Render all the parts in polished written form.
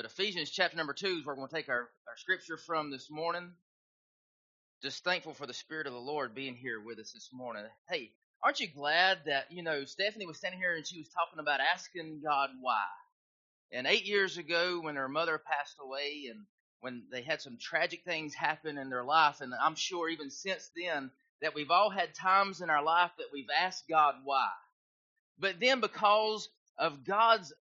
Ephesians chapter number 2 is where we're going to take our scripture from this morning. Just thankful for the Spirit of the Lord being here with us this morning. Hey, aren't you glad that, Stephanie was standing here and she was talking about asking God why? And 8 years ago when her mother passed away and when they had some tragic things happen in their life, and I'm sure even since then that we've all had times in our life that we've asked God why. But then because of God's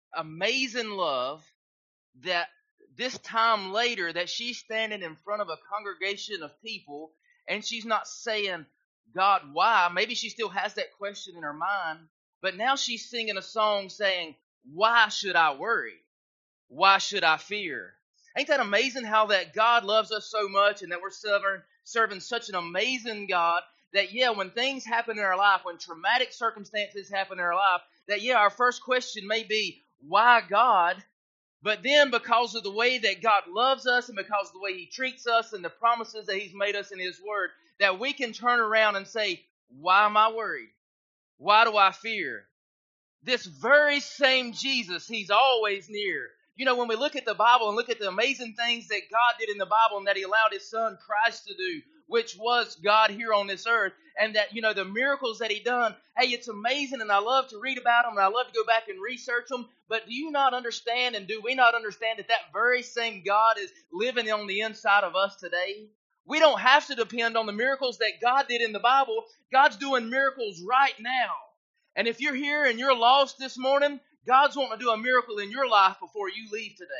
amazing love, that this time later that she's standing in front of a congregation of people and she's not saying, God, why? Maybe she still has that question in her mind, but now she's singing a song saying, why should I worry? Why should I fear? Ain't that amazing how that God loves us so much and that we're serving such an amazing God that, when things happen in our life, when traumatic circumstances happen in our life, that, our first question may be, why God? But then because of the way that God loves us and because of the way He treats us and the promises that He's made us in His Word, that we can turn around and say, why am I worried? Why do I fear? This very same Jesus, He's always near. When we look at the Bible and look at the amazing things that God did in the Bible and that He allowed His Son Christ to do, which was God here on this earth, and that, the miracles that He done, hey, it's amazing, and I love to read about them, and I love to go back and research them, but do you not understand, and do we not understand that that very same God is living on the inside of us today? We don't have to depend on the miracles that God did in the Bible. God's doing miracles right now. And if you're here and you're lost this morning, God's wanting to do a miracle in your life before you leave today.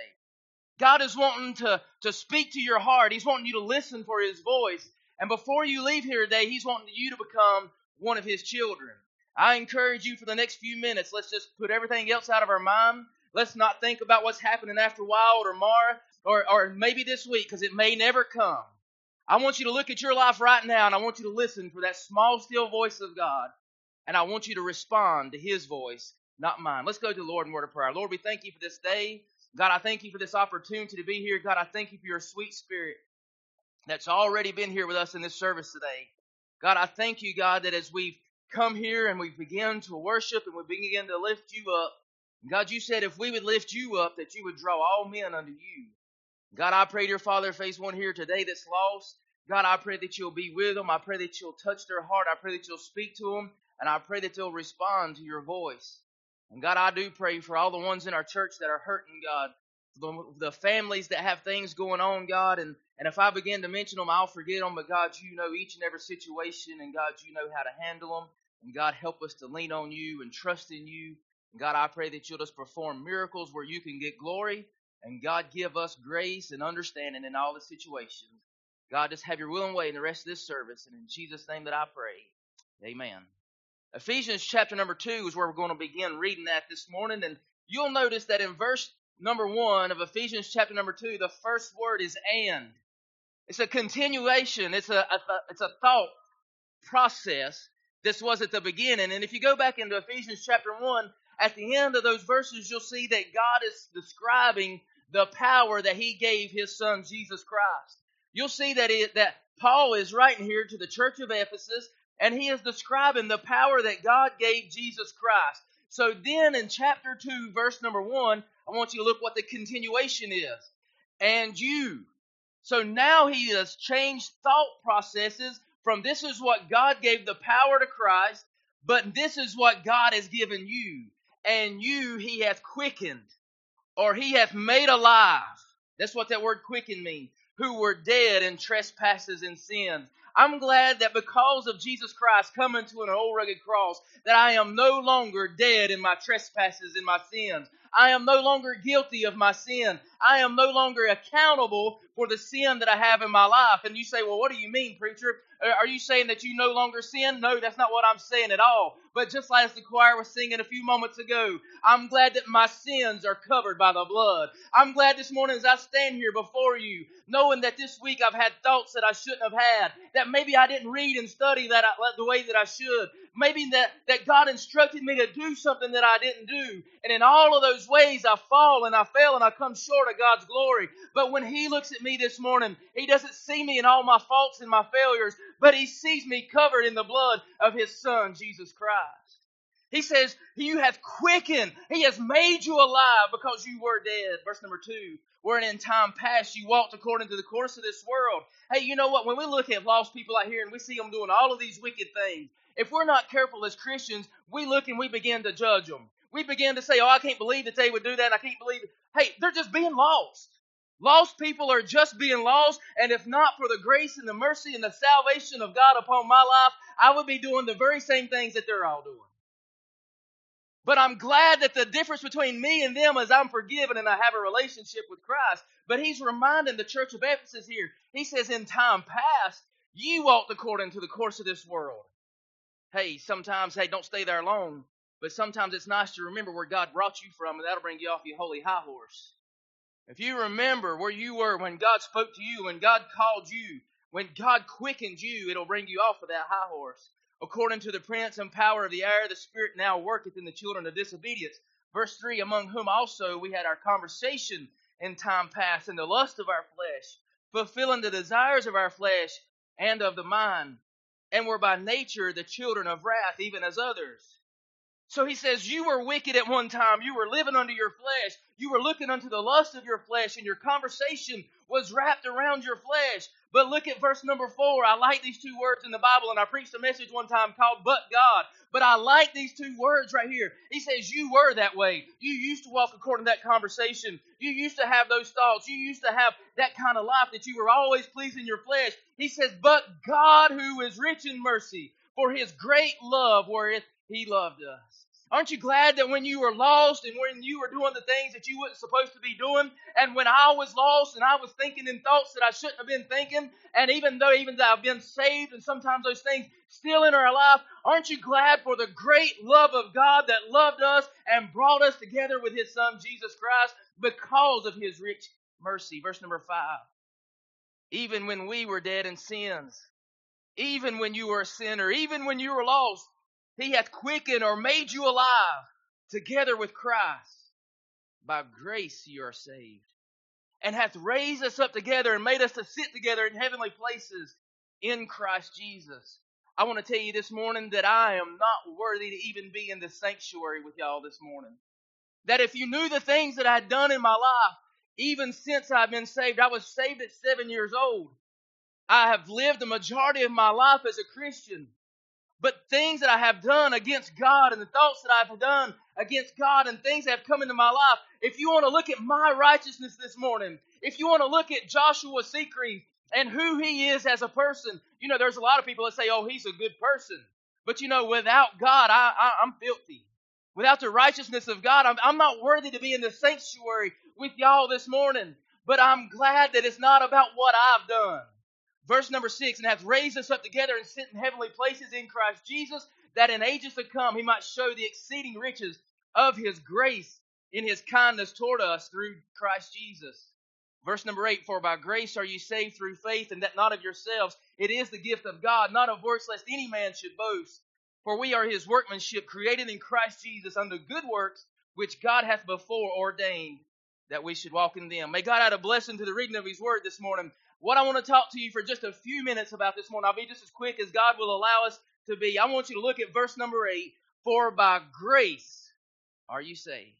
God is wanting to speak to your heart. He's wanting you to listen for His voice. And before you leave here today, He's wanting you to become one of His children. I encourage you for the next few minutes, let's just put everything else out of our mind. Let's not think about what's happening after a while or tomorrow or maybe this week, because it may never come. I want you to look at your life right now, and I want you to listen for that small, still voice of God. And I want you to respond to His voice, not mine. Let's go to the Lord in word of prayer. Lord, we thank You for this day. God, I thank You for this opportunity to be here. God, I thank You for Your sweet Spirit that's already been here with us in this service today. God, I thank You, God, that as we've come here and we begin to worship and we begin to lift You up, God, You said if we would lift You up, that You would draw all men unto You. God, I pray, dear Father, if there's one here today that's lost, God, I pray that You'll be with them. I pray that You'll touch their heart. I pray that You'll speak to them. And I pray that they'll respond to Your voice. And God, I do pray for all the ones in our church that are hurting, God. The families that have things going on, God. And if I begin to mention them, I'll forget them. But God, You know each and every situation. And God, You know how to handle them. And God, help us to lean on You and trust in You. And God, I pray that You'll just perform miracles where You can get glory. And God, give us grace and understanding in all the situations. God, just have Your will and way in the rest of this service. And in Jesus' name that I pray. Amen. Ephesians chapter number 2 is where we're going to begin reading that this morning. And you'll notice that in verse number 1 of Ephesians chapter number 2, the first word is and. It's a continuation. It's a thought process. This was at the beginning. And if you go back into Ephesians chapter 1, at the end of those verses, you'll see that God is describing the power that He gave His Son, Jesus Christ. You'll see that Paul is writing here to the church of Ephesus, and he is describing the power that God gave Jesus Christ. So then in chapter 2, verse number 1, I want you to look what the continuation is. And you. So now he has changed thought processes from this is what God gave the power to Christ, but this is what God has given you. And you He hath quickened, or He hath made alive. That's what that word quicken means. Who were dead in trespasses and sins. I'm glad that because of Jesus Christ coming to an old rugged cross, that I am no longer dead in my trespasses and my sins. I am no longer guilty of my sin. I am no longer accountable for the sin that I have in my life. And you say, well, what do you mean, preacher? Are you saying that you no longer sin? No, that's not what I'm saying at all. But just like the choir was singing a few moments ago, I'm glad that my sins are covered by the blood. I'm glad this morning as I stand here before you, knowing that this week I've had thoughts that I shouldn't have had, that maybe I didn't read and study the way that I should. Maybe that God instructed me to do something that I didn't do. And in all of those ways, I fall and I fail and I come short of God's glory. But when He looks at me this morning, He doesn't see me in all my faults and my failures, but He sees me covered in the blood of His Son, Jesus Christ. He says, you hath quickened. He has made you alive because you were dead. Verse number 2, wherein in time past you walked according to the course of this world. Hey, you know what? When we look at lost people out here and we see them doing all of these wicked things, if we're not careful as Christians, we look and we begin to judge them. We begin to say, oh, I can't believe that they would do that. I can't believe it. Hey, they're just being lost. Lost people are just being lost, and if not for the grace and the mercy and the salvation of God upon my life, I would be doing the very same things that they're all doing. But I'm glad that the difference between me and them is I'm forgiven and I have a relationship with Christ. But he's reminding the church of Ephesus here. He says, in time past, you walked according to the course of this world. Hey, sometimes, don't stay there long. But sometimes it's nice to remember where God brought you from, and that'll bring you off your holy high horse. If you remember where you were when God spoke to you, when God called you, when God quickened you, it'll bring you off of that high horse. According to the prince and power of the air, the Spirit now worketh in the children of disobedience. Verse 3, among whom also we had our conversation in time past in the lust of our flesh, fulfilling the desires of our flesh and of the mind, and were by nature the children of wrath, even as others. So he says, you were wicked at one time. You were living under your flesh. You were looking unto the lust of your flesh, and your conversation was wrapped around your flesh. But look at verse number 4. I like these two words in the Bible, and I preached a message one time called But God. But I like these two words right here. He says, you were that way. You used to walk according to that conversation. You used to have those thoughts. You used to have that kind of life that you were always pleasing your flesh. He says, but God, who is rich in mercy, for his great love wherewith he loved us. Aren't you glad that when you were lost and when you were doing the things that you weren't supposed to be doing, and when I was lost and I was thinking in thoughts that I shouldn't have been thinking, and even though I've been saved and sometimes those things still in our life, aren't you glad for the great love of God that loved us and brought us together with his Son, Jesus Christ, because of his rich mercy? Verse number 5. Even when we were dead in sins, even when you were a sinner, even when you were lost, he hath quickened or made you alive together with Christ. By grace you are saved. And hath raised us up together and made us to sit together in heavenly places in Christ Jesus. I want to tell you this morning that I am not worthy to even be in the sanctuary with y'all this morning. That if you knew the things that I'd done in my life, even since I've been saved, I was saved at 7 years old. I have lived the majority of my life as a Christian. But things that I have done against God and the thoughts that I've done against God and things that have come into my life, if you want to look at my righteousness this morning, if you want to look at Joshua Secrete and who he is as a person, there's a lot of people that say, oh, he's a good person. But without God, I'm filthy. Without the righteousness of God, I'm not worthy to be in the sanctuary with y'all this morning. But I'm glad that it's not about what I've done. Verse number 6, and hath raised us up together and sit in heavenly places in Christ Jesus, that in ages to come he might show the exceeding riches of his grace in his kindness toward us through Christ Jesus. Verse number 8, for by grace are ye saved through faith, and that not of yourselves. It is the gift of God, not of works, lest any man should boast. For we are his workmanship, created in Christ Jesus unto good works, which God hath before ordained that we should walk in them. May God add a blessing to the reading of his word this morning. What I want to talk to you for just a few minutes about this morning, I'll be just as quick as God will allow us to be. I want you to look at verse number 8. For by grace are you saved.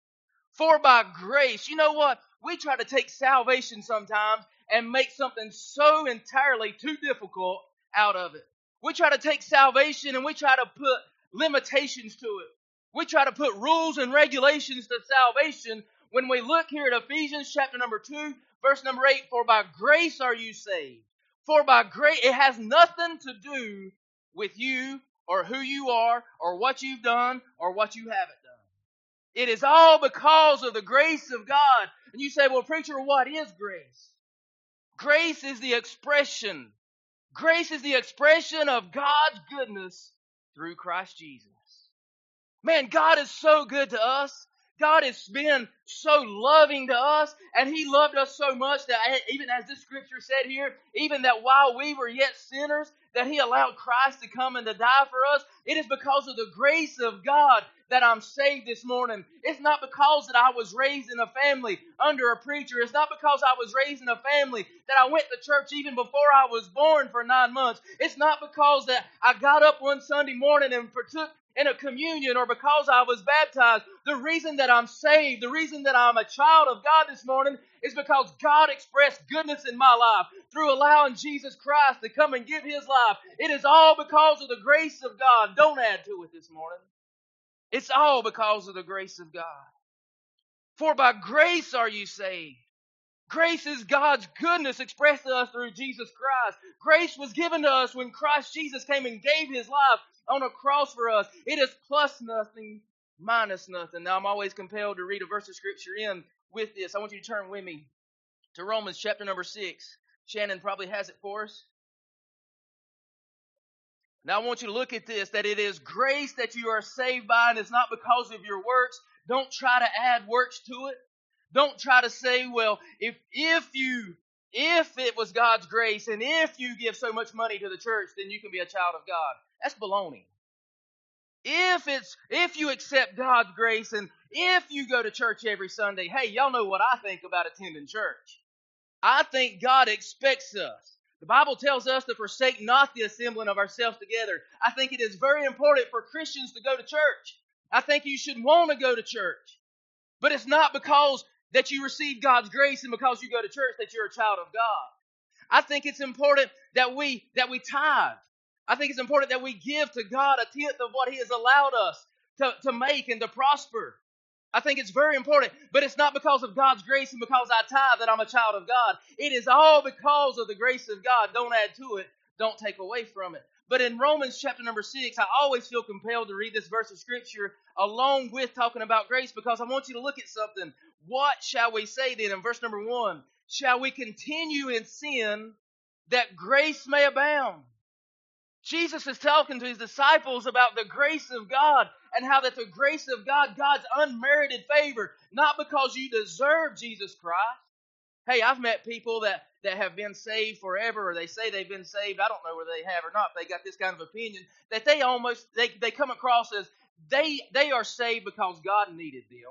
For by grace. You know what? We try to take salvation sometimes and make something so entirely too difficult out of it. We try to take salvation and we try to put limitations to it. We try to put rules and regulations to salvation. When we look here at Ephesians chapter number 2, verse number 8, for by grace are you saved. For by grace, it has nothing to do with you or who you are or what you've done or what you haven't done. It is all because of the grace of God. And you say, well, preacher, what is grace? Grace is the expression. Grace is the expression of God's goodness through Christ Jesus. Man, God is so good to us. God has been so loving to us, and he loved us so much that even as this scripture said here, even that while we were yet sinners, that he allowed Christ to come and to die for us. It is because of the grace of God that I'm saved this morning. It's not because that I was raised in a family under a preacher. It's not because I was raised in a family that I went to church even before I was born for 9 months. It's not because that I got up one Sunday morning and partook in a communion or because I was baptized. The reason that I'm saved, the reason that I'm a child of God this morning is because God expressed goodness in my life through allowing Jesus Christ to come and give His life. It is all because of the grace of God. Don't add to it this morning. It's all because of the grace of God. For by grace are you saved. Grace is God's goodness expressed to us through Jesus Christ. Grace was given to us when Christ Jesus came and gave His life on a cross for us. It is plus nothing, minus nothing. Now, I'm always compelled to read a verse of Scripture in with this. I want you to turn with me to Romans chapter number 6. Shannon probably has it for us. Now, I want you to look at this, that it is grace that you are saved by, and it's not because of your works. Don't try to add works to it. Don't try to say, well, if it was God's grace and if you give so much money to the church, then you can be a child of God. That's baloney. If you accept God's grace and if you go to church every Sunday, hey, y'all know what I think about attending church. I think God expects us. The Bible tells us to forsake not the assembling of ourselves together. I think it is very important for Christians to go to church. I think you should want to go to church. But it's not because that you receive God's grace and because you go to church that you're a child of God. I think it's important that we tithe. I think it's important that we give to God a tenth of what He has allowed us to make and to prosper. I think it's very important, but it's not because of God's grace and because I tithe that I'm a child of God. It is all because of the grace of God. Don't add to it. Don't take away from it. But in Romans chapter number 6, I always feel compelled to read this verse of Scripture along with talking about grace because I want you to look at something. What shall we say then in verse number 1? Shall we continue in sin that grace may abound? Jesus is talking to His disciples about the grace of God and how that the grace of God, God's unmerited favor, not because you deserve Jesus Christ. Hey, I've met people that have been saved forever, or they say they've been saved. I don't know whether they have or not. They got this kind of opinion that they come across as they are saved because God needed them.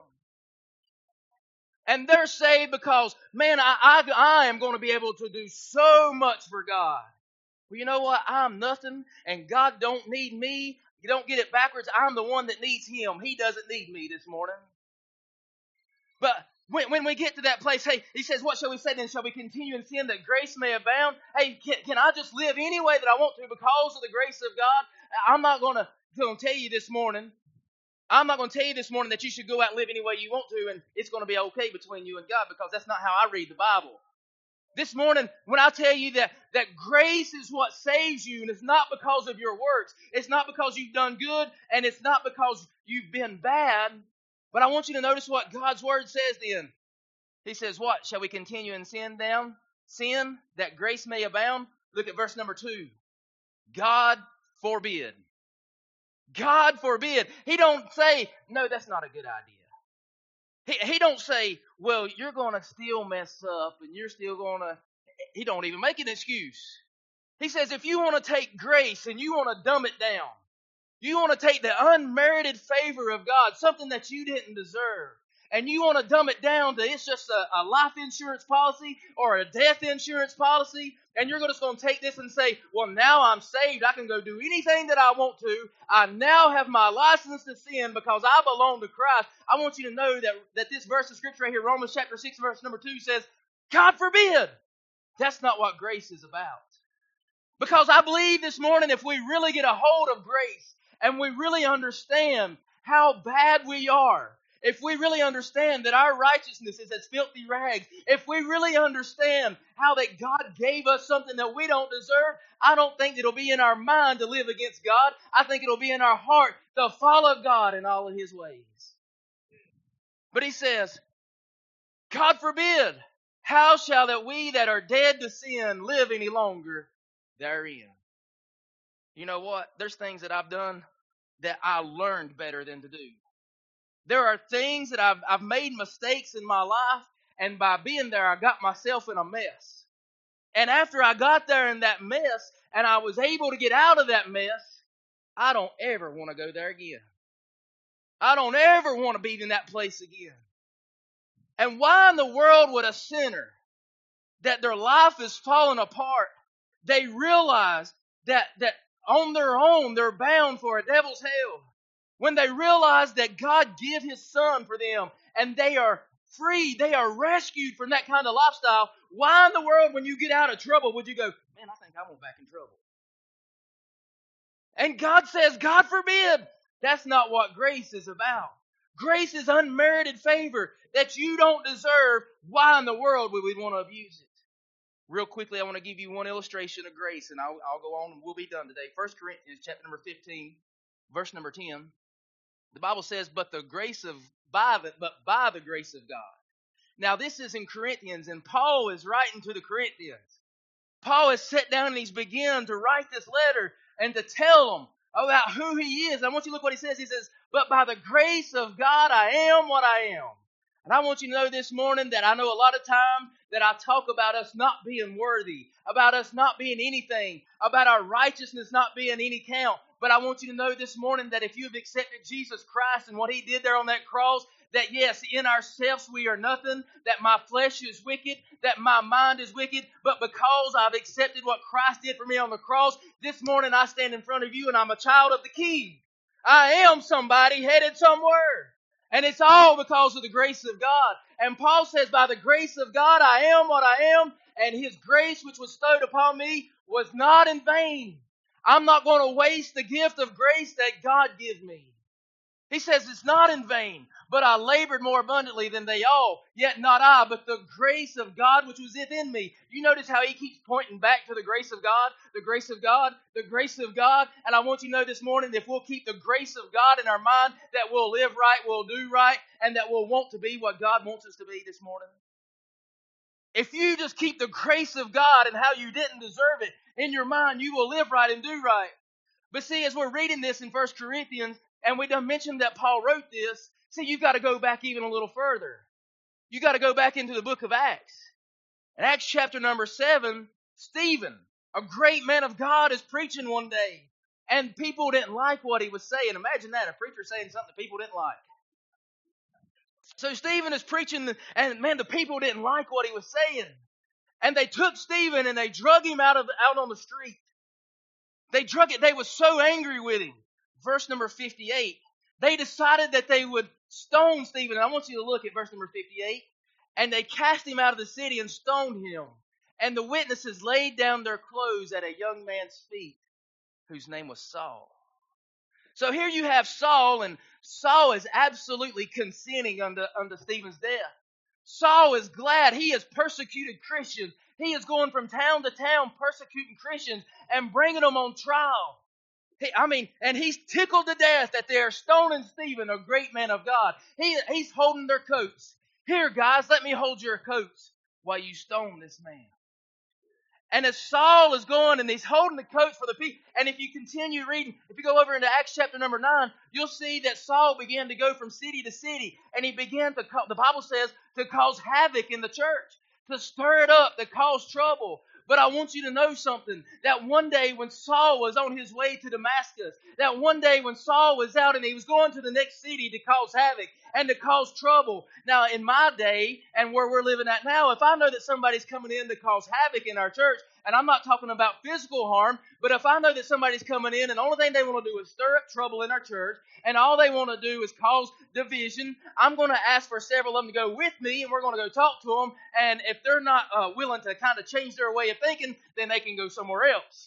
And they're saved because, man, I am going to be able to do so much for God. Well, you know what? I'm nothing, and God don't need me. You don't get it backwards. I'm the one that needs Him. He doesn't need me this morning. But when we get to that place, hey, He says, what shall we say then? Shall we continue in sin that grace may abound? Hey, can I just live any way that I want to because of the grace of God? I'm not going to tell you this morning. I'm not going to tell you this morning that you should go out and live any way you want to, and it's going to be okay between you and God, because that's not how I read the Bible. This morning, when I tell you that grace is what saves you, and it's not because of your works, it's not because you've done good, and it's not because you've been bad, but I want you to notice what God's Word says then. He says, what? Shall we continue in sin down? Sin, that grace may abound? Look at verse number 2. God forbid. God forbid. He don't say, no, that's not a good idea. He don't say, well, you're going to still mess up and you're still going to... He don't even make an excuse. He says, if you want to take grace and you want to dumb it down, you want to take the unmerited favor of God, something that you didn't deserve, and you want to dumb it down to it's just a life insurance policy or a death insurance policy, and you're just going to take this and say, well, now I'm saved. I can go do anything that I want to. I now have my license to sin because I belong to Christ. I want you to know that this verse of Scripture right here, Romans chapter 6, verse number 2 says, God forbid. That's not what grace is about. Because I believe this morning if we really get a hold of grace and we really understand how bad we are, if we really understand that our righteousness is as filthy rags, if we really understand how that God gave us something that we don't deserve, I don't think it'll be in our mind to live against God. I think it'll be in our heart to follow God in all of His ways. But He says, God forbid, how shall that we that are dead to sin live any longer therein? You know what? There's things that I've done that I learned better than to do. There are things that I've made mistakes in my life, and by being there, I got myself in a mess. And after I got there in that mess, and I was able to get out of that mess, I don't ever want to go there again. I don't ever want to be in that place again. And why in the world would a sinner that their life is falling apart, they realize that on their own they're bound for a devil's hell? When they realize that God gave His Son for them and they are free, they are rescued from that kind of lifestyle, why in the world when you get out of trouble would you go, man, I think I went back in trouble? And God says, God forbid. That's not what grace is about. Grace is unmerited favor that you don't deserve. Why in the world would we want to abuse it? Real quickly, I want to give you one illustration of grace, and I'll go on and we'll be done today. 1 Corinthians chapter number 15, verse number 10. The Bible says, but by the grace of God. Now this is in Corinthians, and Paul is writing to the Corinthians. Paul has sat down and he's begun to write this letter and to tell them about who he is. I want you to look what he says. He says, but by the grace of God, I am what I am. And I want you to know this morning that I know a lot of time that I talk about us not being worthy, about us not being anything, about our righteousness not being any count. But I want you to know this morning that if you have accepted Jesus Christ and what He did there on that cross, that yes, in ourselves we are nothing, that my flesh is wicked, that my mind is wicked, but because I've accepted what Christ did for me on the cross, this morning I stand in front of you and I'm a child of the King. I am somebody headed somewhere. And it's all because of the grace of God. And Paul says, by the grace of God, I am what I am, and His grace which was bestowed upon me was not in vain. I'm not going to waste the gift of grace that God gives me. He says it's not in vain, but I labored more abundantly than they all, yet not I, but the grace of God which was within me. You notice how he keeps pointing back to the grace of God, the grace of God, the grace of God. And I want you to know this morning, if we'll keep the grace of God in our mind, that we'll live right, we'll do right, and that we'll want to be what God wants us to be this morning. If you just keep the grace of God and how you didn't deserve it in your mind, you will live right and do right. But see, as we're reading this in 1 Corinthians, and we done mentioned that Paul wrote this, see, you've got to go back even a little further. You got to go back into the book of Acts. In Acts chapter number 7, Stephen, a great man of God, is preaching one day. And people didn't like what he was saying. Imagine that, a preacher saying something people didn't like. So Stephen is preaching, and man, the people didn't like what he was saying. And they took Stephen and they drug him out on the street. They were so angry with him. Verse number 58. They decided that they would stone Stephen. And I want you to look at verse number 58. And they cast him out of the city and stoned him. And the witnesses laid down their clothes at a young man's feet, whose name was Saul. So here you have Saul, and Saul is absolutely consenting unto Stephen's death. Saul is glad. He has persecuted Christians. He is going from town to town persecuting Christians and bringing them on trial. And he's tickled to death that they are stoning Stephen, a great man of God. He's holding their coats. Here, guys, let me hold your coats while you stone this man. And as Saul is going and he's holding the coats for the people, and if you continue reading, if you go over into Acts chapter number 9, you'll see that Saul began to go from city to city, and he began to, the Bible says, to cause havoc in the church, to stir it up, to cause trouble. But I want you to know something, that one day when Saul was on his way to Damascus, that one day when Saul was out and he was going to the next city to cause havoc and to cause trouble. Now, in my day and where we're living at now, if I know that somebody's coming in to cause havoc in our church, and I'm not talking about physical harm, but if I know that somebody's coming in and the only thing they want to do is stir up trouble in our church, and all they want to do is cause division, I'm going to ask for several of them to go with me, and we're going to go talk to them, and if they're not willing to kind of change their way of thinking, then they can go somewhere else.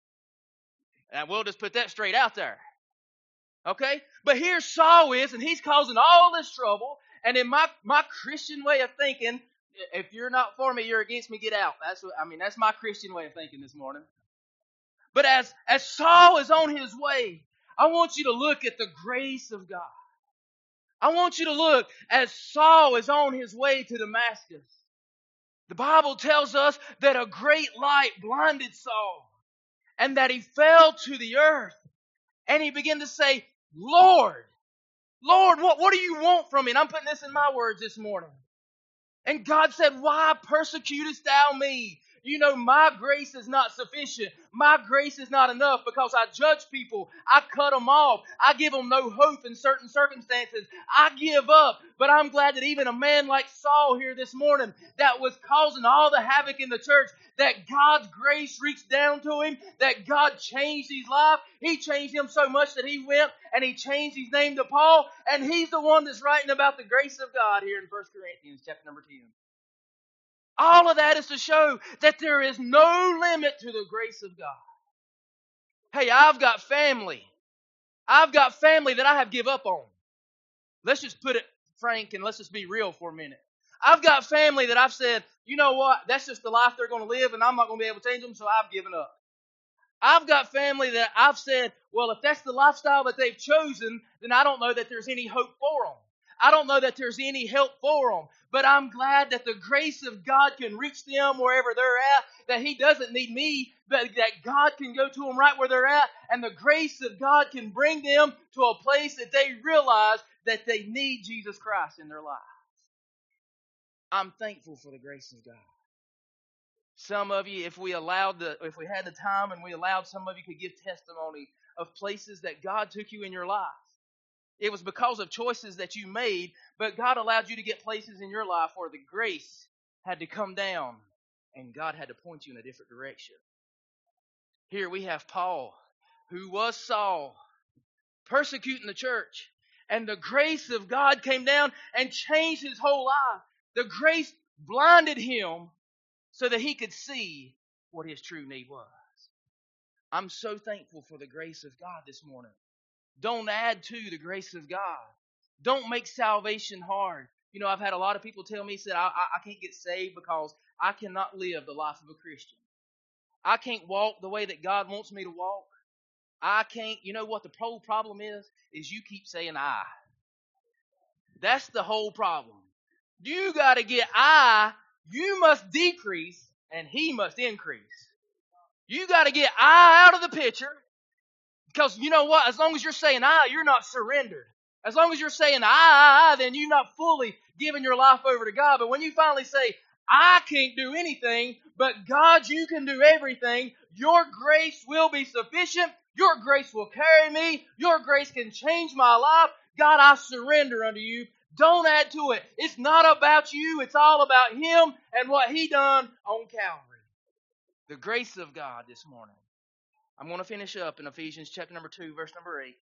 And we'll just put that straight out there. Okay? But here Saul is, and he's causing all this trouble, and in my Christian way of thinking, if you're not for me, you're against me, get out. That's my Christian way of thinking this morning. But as Saul is on his way, I want you to look at the grace of God. I want you to look as Saul is on his way to Damascus. The Bible tells us that a great light blinded Saul and that he fell to the earth. And he began to say, Lord, what do you want from me? And I'm putting this in my words this morning. And God said, why persecutest thou me? My grace is not sufficient. My grace is not enough because I judge people. I cut them off. I give them no hope in certain circumstances. I give up. But I'm glad that even a man like Saul here this morning that was causing all the havoc in the church, that God's grace reached down to him, that God changed his life. He changed him so much that he went and he changed his name to Paul, and he's the one that's writing about the grace of God here in 1 Corinthians chapter number 10. All of that is to show that there is no limit to the grace of God. Hey, I've got family. I've got family that I have give up on. Let's just put it frank and let's just be real for a minute. I've got family that I've said, you know what, that's just the life they're going to live and I'm not going to be able to change them, so I've given up. I've got family that I've said, well, if that's the lifestyle that they've chosen, then I don't know that there's any hope for them. I don't know that there's any help for them. But I'm glad that the grace of God can reach them wherever they're at, that He doesn't need me, but that God can go to them right where they're at, and the grace of God can bring them to a place that they realize that they need Jesus Christ in their life. I'm thankful for the grace of God. Some of you, if we had the time and we allowed, some of you could give testimony of places that God took you in your life. It was because of choices that you made, but God allowed you to get places in your life where the grace had to come down and God had to point you in a different direction. Here we have Paul, who was Saul, persecuting the church, and the grace of God came down and changed his whole life. The grace blinded him so that he could see what his true need was. I'm so thankful for the grace of God this morning. Don't add to the grace of God. Don't make salvation hard. I've had a lot of people tell me, said, I can't get saved because I cannot live the life of a Christian. I can't walk the way that God wants me to walk. I can't. You know what the whole problem is you keep saying I. That's the whole problem. You got to get I. You must decrease and He must increase. You got to get I out of the picture. Because you know what? As long as you're saying I, you're not surrendered. As long as you're saying I, then you're not fully giving your life over to God. But when you finally say, I can't do anything, but God, you can do everything, your grace will be sufficient. Your grace will carry me. Your grace can change my life. God, I surrender unto you. Don't add to it. It's not about you. It's all about Him and what He done on Calvary. The grace of God this morning. I'm going to finish up in Ephesians chapter number 2, verse number 8.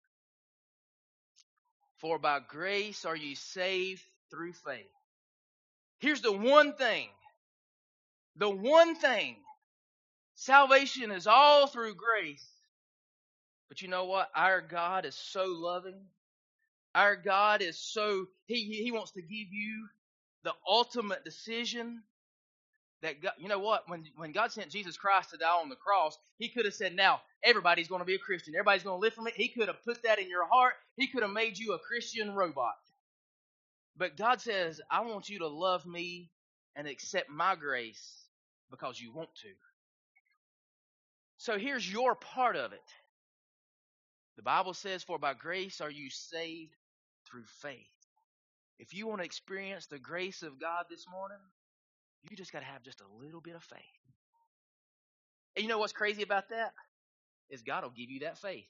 For by grace are ye saved through faith. Here's the one thing. The one thing. Salvation is all through grace. But you know what? Our God is so loving. Our God is so, He wants to give you the ultimate decision. That God, you know what? When God sent Jesus Christ to die on the cross, He could have said, now, everybody's going to be a Christian. Everybody's going to live from it. He could have put that in your heart. He could have made you a Christian robot. But God says, I want you to love me and accept my grace because you want to. So here's your part of it. The Bible says, for by grace are you saved through faith. If you want to experience the grace of God this morning, you just got to have just a little bit of faith. And you know what's crazy about that? Is God will give you that faith.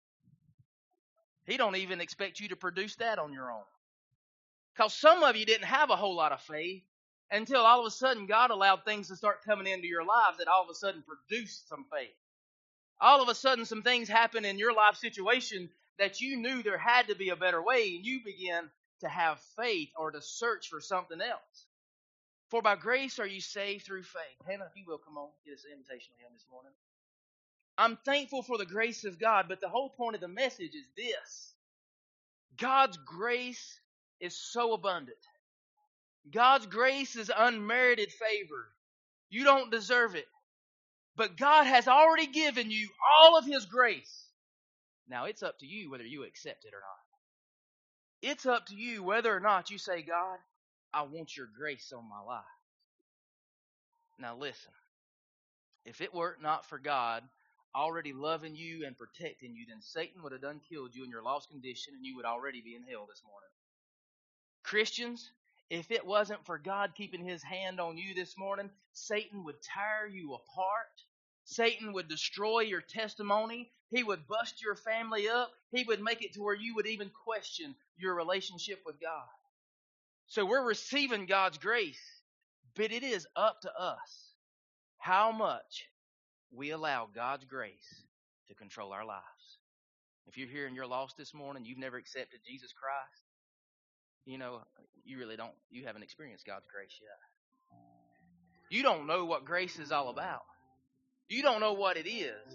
He don't even expect you to produce that on your own. Because some of you didn't have a whole lot of faith until all of a sudden God allowed things to start coming into your lives that all of a sudden produced some faith. All of a sudden some things happen in your life situation that you knew there had to be a better way, and you began to have faith or to search for something else. For by grace are you saved through faith. Hannah, if you will, come on, get us an invitation hymn this morning. I'm thankful for the grace of God, but the whole point of the message is this. God's grace is so abundant. God's grace is unmerited favor. You don't deserve it. But God has already given you all of His grace. Now it's up to you whether you accept it or not. It's up to you whether or not you say, God, I want your grace on my life. Now listen, if it were not for God already loving you and protecting you, then Satan would have done killed you in your lost condition and you would already be in hell this morning. Christians, If it wasn't for God keeping his hand on you this morning, Satan would tear you apart. Satan would destroy your testimony. He would bust your family up. He would make it to where you would even question your relationship with God. So we're receiving God's grace, but it is up to us how much we allow God's grace to control our lives. If you're here and you're lost this morning, you've never accepted Jesus Christ, you haven't experienced God's grace yet. You don't know what grace is all about. You don't know what it is.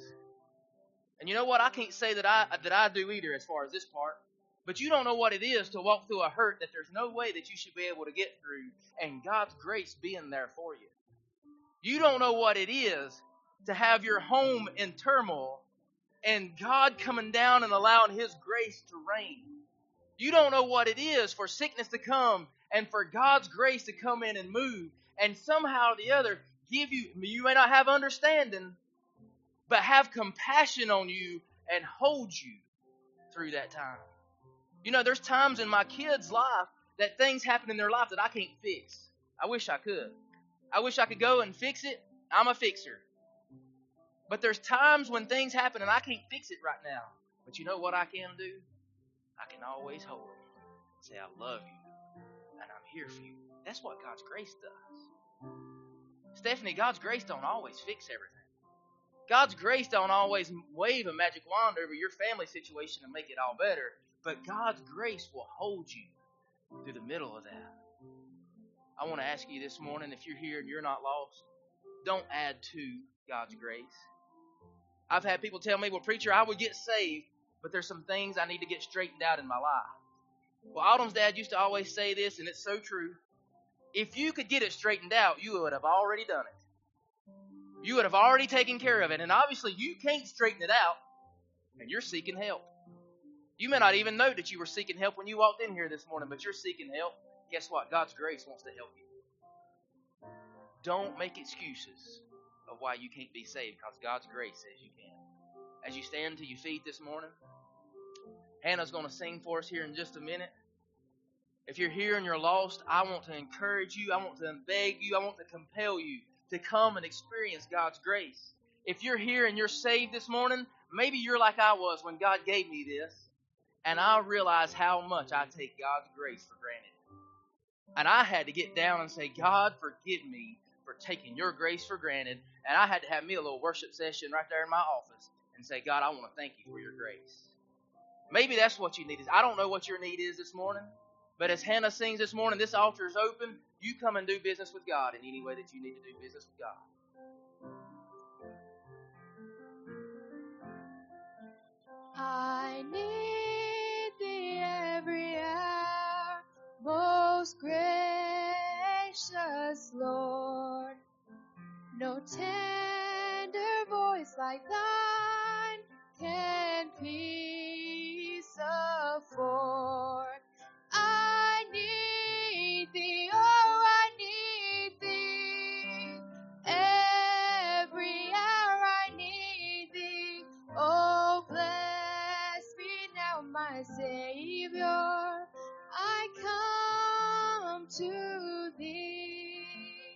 And you know what? I can't say that I do either as far as this part. But you don't know what it is to walk through a hurt that there's no way that you should be able to get through, and God's grace being there for you. You don't know what it is to have your home in turmoil and God coming down and allowing his grace to reign. You don't know what it is for sickness to come and for God's grace to come in and move and somehow or the other give you may not have understanding, but have compassion on you and hold you through that time. There's times in my kids' life that things happen in their life that I can't fix. I wish I could. I wish I could go and fix it. I'm a fixer. But there's times when things happen and I can't fix it right now. But you know what I can do? I can always hold them and say, I love you and I'm here for you. That's what God's grace does. Stephanie, God's grace don't always fix everything. God's grace don't always wave a magic wand over your family situation and make it all better. But God's grace will hold you through the middle of that. I want to ask you this morning, if you're here and you're not lost, don't add to God's grace. I've had people tell me, well, preacher, I would get saved, but there's some things I need to get straightened out in my life. Well, Autumn's dad used to always say this, and it's so true. If you could get it straightened out, you would have already done it. You would have already taken care of it. And obviously, you can't straighten it out, and you're seeking help. You may not even know that you were seeking help when you walked in here this morning, but you're seeking help. Guess what? God's grace wants to help you. Don't make excuses of why you can't be saved, because God's grace says you can. As you stand to your feet this morning, Hannah's going to sing for us here in just a minute. If you're here and you're lost, I want to encourage you. I want to beg you. I want to compel you to come and experience God's grace. If you're here and you're saved this morning, maybe you're like I was when God gave me this. And I realized how much I take God's grace for granted. And I had to get down and say, God, forgive me for taking your grace for granted. And I had to have me a little worship session right there in my office and say, God, I want to thank you for your grace. Maybe that's what you need. I don't know what your need is this morning. But as Hannah sings this morning, this altar is open. You come and do business with God in any way that you need to do business with God. I need thee every hour, most gracious Lord. No tender voice like thine can peace afford. I need thee, oh, I need thee. Every hour I need thee. Oh, bless me now, my Savior. I come to thee.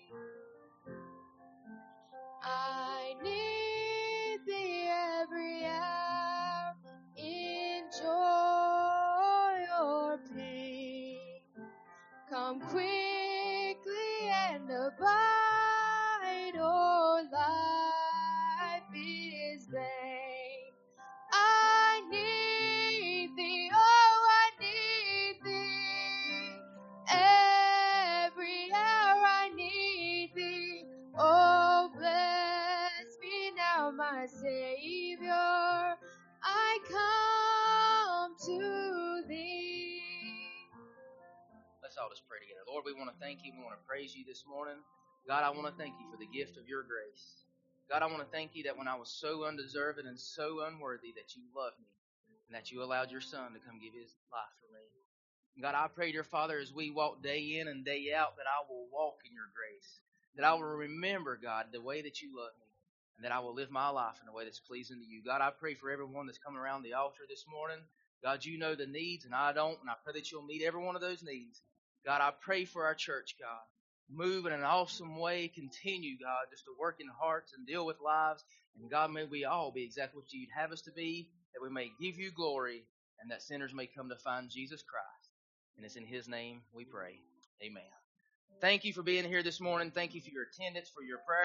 I need thee every hour, in joy or pain. Come quickly and abide, or life is vain. I need thee, oh, I need thee. Every hour I need thee. Oh, bless me now, my Savior. I come to thee. Let's all just pray together. Lord, we want to thank you. We want to praise you this morning. God, I want to thank you for the gift of your grace. God, I want to thank you that when I was so undeserving and so unworthy that you loved me and that you allowed your son to come give his life for me. God, I pray, dear Father, as we walk day in and day out, that I will walk in your grace, that I will remember, God, the way that you love me, and that I will live my life in a way that's pleasing to you. God, I pray for everyone that's coming around the altar this morning. God, you know the needs, and I don't, and I pray that you'll meet every one of those needs. God, I pray for our church, God. Move in an awesome way. Continue, God, just to work in hearts and deal with lives. And God, may we all be exactly what you'd have us to be, that we may give you glory, and that sinners may come to find Jesus Christ. And it's in his name we pray. Amen. Thank you for being here this morning. Thank you for your attendance, for your prayer.